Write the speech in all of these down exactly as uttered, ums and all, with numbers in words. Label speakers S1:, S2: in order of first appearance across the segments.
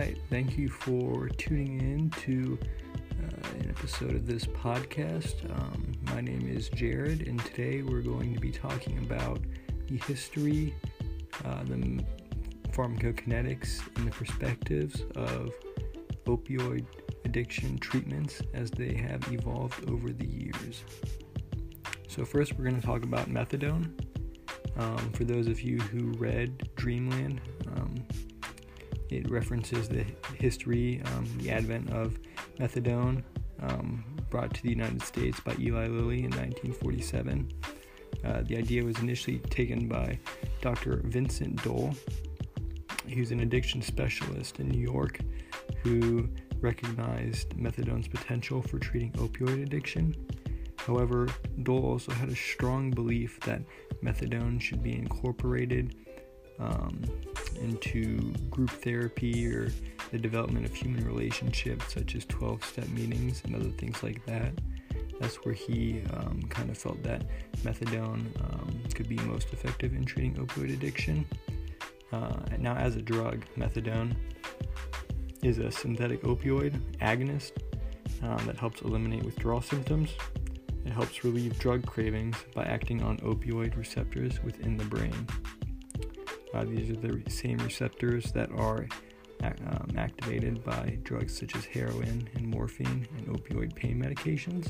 S1: right, thank you for tuning in to uh, an episode of this podcast. Um, my name is Jared, and today we're going to be talking about the history, uh, the pharmacokinetics, and the perspectives of opioid addiction treatments as they have evolved over the years. So first, we're going to talk about methadone. Um, for those of you who read Dreamland, um, it references the history, um, the advent of methadone, um, brought to the United States by Eli Lilly in nineteen forty-seven. Uh, the idea was initially taken by Doctor Vincent Dole, who's an addiction specialist in New York, who recognized methadone's potential for treating opioid addiction. However, Dole also had a strong belief that methadone should be incorporated um, into group therapy or the development of human relationships, such as twelve-step meetings and other things like that. That's where he um, kind of felt that methadone um, could be most effective in treating opioid addiction. Uh, now, as a drug, methadone is a synthetic opioid agonist um, that helps eliminate withdrawal symptoms. It helps relieve drug cravings by acting on opioid receptors within the brain. Uh, these are the same receptors that are um, activated by drugs such as heroin and morphine and opioid pain medications.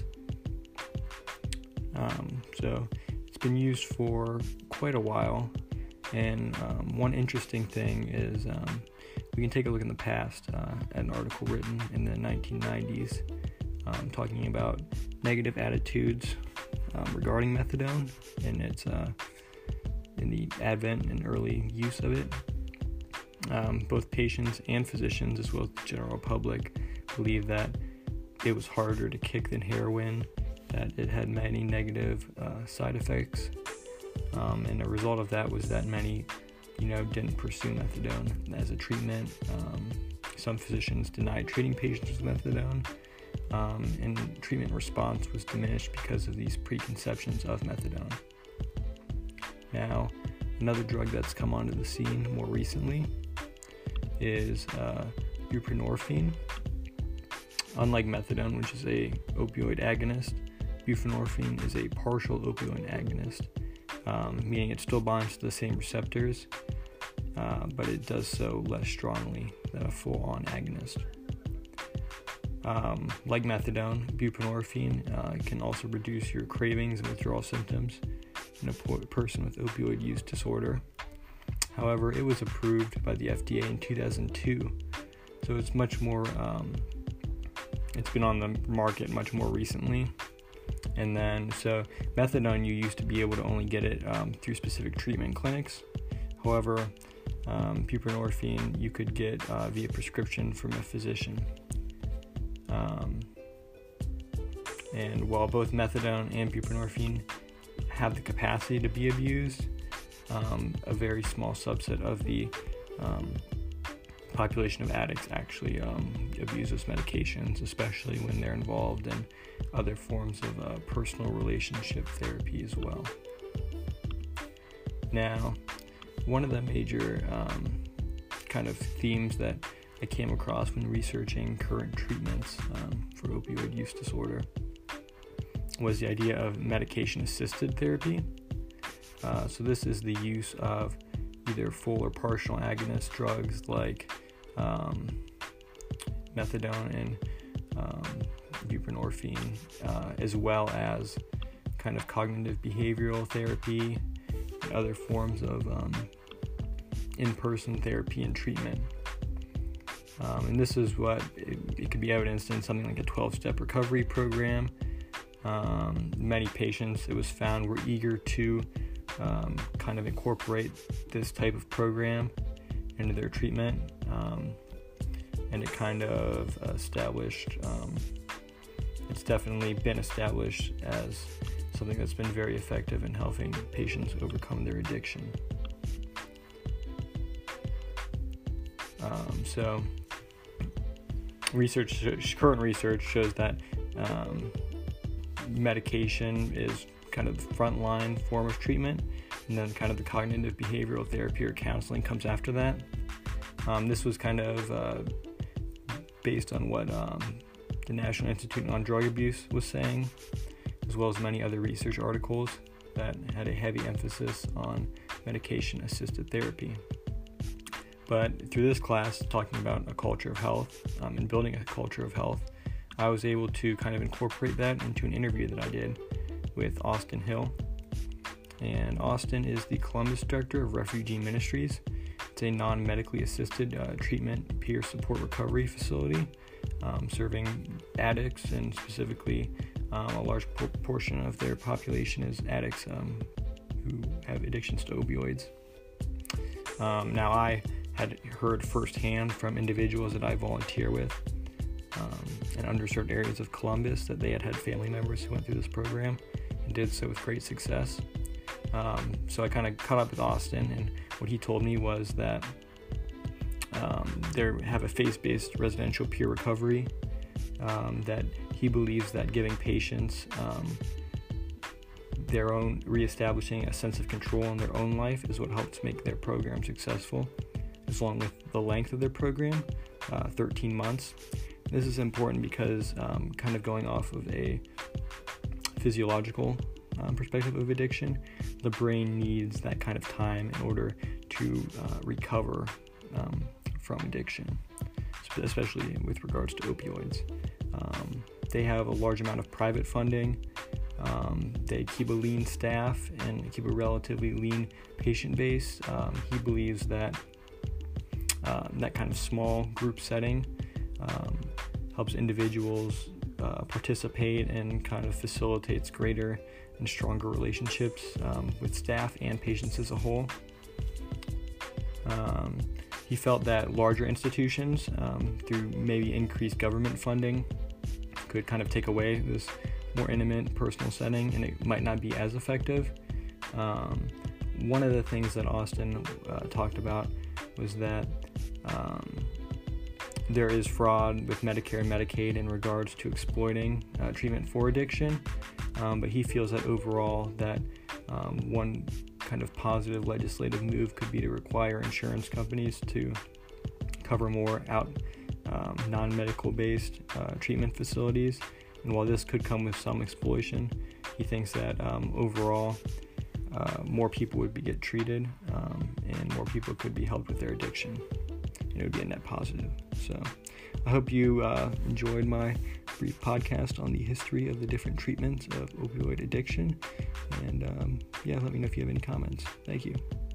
S1: Um, so it's been used for quite a while, and um, one interesting thing is um, we can take a look in the past uh, at an article written in the nineteen nineties um, talking about negative attitudes um, regarding methadone and its uh, in the advent and early use of it. Um, both patients and physicians, as well as the general public, believe that it was harder to kick than heroin, that it had many negative uh, side effects, um, and a result of that was that many, you know, didn't pursue methadone as a treatment. Um, some physicians denied treating patients with methadone, um, and treatment response was diminished because of these preconceptions of methadone. Now, another drug that's come onto the scene more recently is uh, buprenorphine. Unlike methadone, which is a opioid agonist, buprenorphine is a partial opioid agonist, um, meaning it still binds to the same receptors, uh, but it does so less strongly than a full-on agonist. Um, like methadone, buprenorphine uh, can also reduce your cravings and withdrawal symptoms in a po- person with opioid use disorder. However, it was approved by the F D A in two thousand two, so it's much more, um, it's been on the market much more recently. And then, so methadone, you used to be able to only get it um, through specific treatment clinics. However, um, buprenorphine you could get uh, via prescription from a physician. Um, and while both methadone and buprenorphine have the capacity to be abused, um, a very small subset of the um, population of addicts actually um, abuse those medications, especially when they're involved in other forms of uh, personal relationship therapy as well. Now, one of the major um, kind of themes that I came across when researching current treatments um, for opioid use disorder was the idea of medication-assisted therapy. Uh, so this is the use of either full or partial agonist drugs like um, methadone and um, buprenorphine, uh, as well as kind of cognitive behavioral therapy and other forms of um, in-person therapy and treatment. Um, and this is what it, it could be evidenced in something like a twelve-step recovery program. Um, many patients, it was found, were eager to um, kind of incorporate this type of program into their treatment, um, and it kind of established, um, it's definitely been established as something that's been very effective in helping patients overcome their addiction. Um, so, research, current research shows that um, medication is kind of the frontline form of treatment, and then kind of the cognitive behavioral therapy or counseling comes after that. Um, this was kind of uh, based on what um, the National Institute on Drug Abuse was saying, as well as many other research articles that had a heavy emphasis on medication-assisted therapy. But through this class, talking about a culture of health um, and building a culture of health, I was able to kind of incorporate that into an interview that I did with Austin Hill. And Austin is the Columbus Director of Refugee Ministries. It's a non-medically assisted uh, treatment peer support recovery facility um, serving addicts, and specifically um, a large proportion of their population is addicts um, who have addictions to opioids. Um, now, I had heard firsthand from individuals that I volunteer with um, in underserved areas of Columbus that they had had family members who went through this program and did so with great success. Um, so I kind of caught up with Austin, and what he told me was that um, they have a faith-based residential peer recovery, um, that he believes that giving patients um, their own, reestablishing a sense of control in their own life is what helps make their program successful, as long with the length of their program, uh, thirteen months. This is important because um, kind of going off of a physiological um, perspective of addiction, the brain needs that kind of time in order to uh, recover um, from addiction, especially with regards to opioids. Um, they have a large amount of private funding. Um, they keep a lean staff and keep a relatively lean patient base. Um, he believes that uh, that kind of small group setting um, helps individuals uh, participate and kind of facilitates greater and stronger relationships um, with staff and patients as a whole. Um, he felt that larger institutions, um, through maybe increased government funding, could kind of take away this more intimate personal setting, and it might not be as effective. Um, one of the things that Austin uh, talked about was that um, there is fraud with Medicare and Medicaid in regards to exploiting uh, treatment for addiction, um, but he feels that overall that um, one kind of positive legislative move could be to require insurance companies to cover more out um, non-medical based uh, treatment facilities. And while this could come with some exploitation, he thinks that um, overall uh, more people would be, get treated um, and more people could be helped with their addiction. And it would be a net positive. So I hope you uh, enjoyed my brief podcast on the history of the different treatments of opioid addiction. And um, yeah, let me know if you have any comments. Thank you.